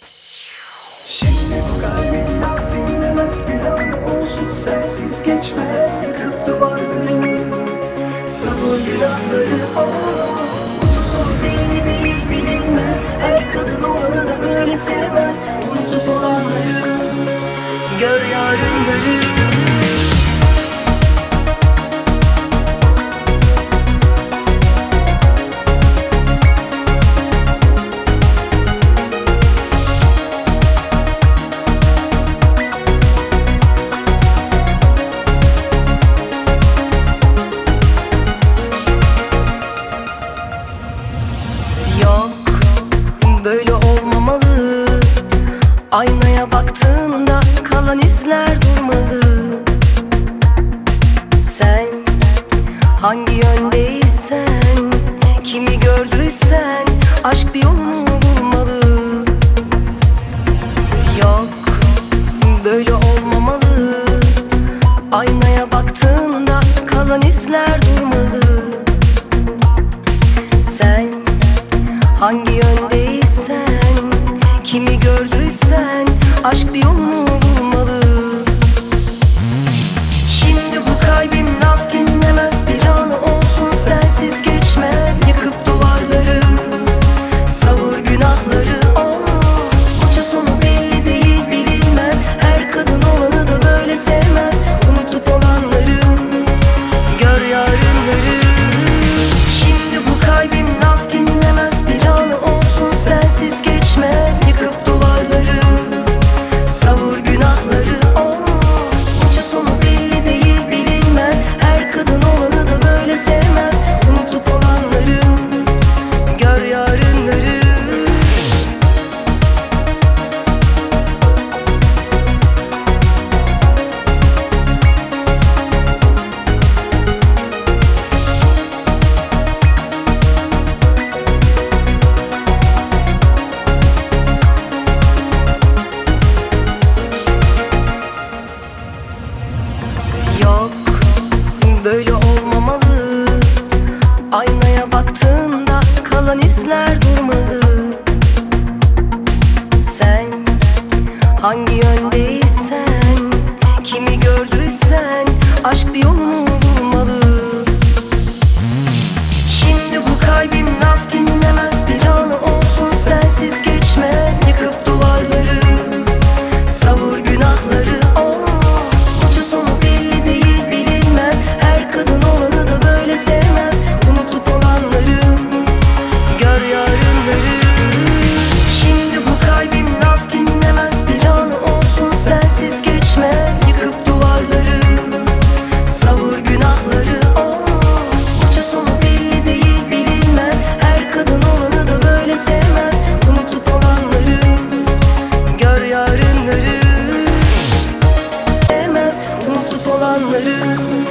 Şimdi bu kalbin laf dinlemez, bir an olsun sensiz geçmez. Yıkıp duvarları, savur günahları. Mutlu değil bilinmez, her kadın olanı böyle sevmez. Unutup olanları, gör yarınları. Böyle olmamalı. Aynaya baktığında kalan izler durmalı. Sen hangi yöndeysen, kimi gördüysen, aşk bir yolunu bulmalı. Yok, böyle olmamalı. Aynaya baktığında kalan izler durmalı. Sen hangi yöndeysen, kimi gördüysen, aşk bir yolunu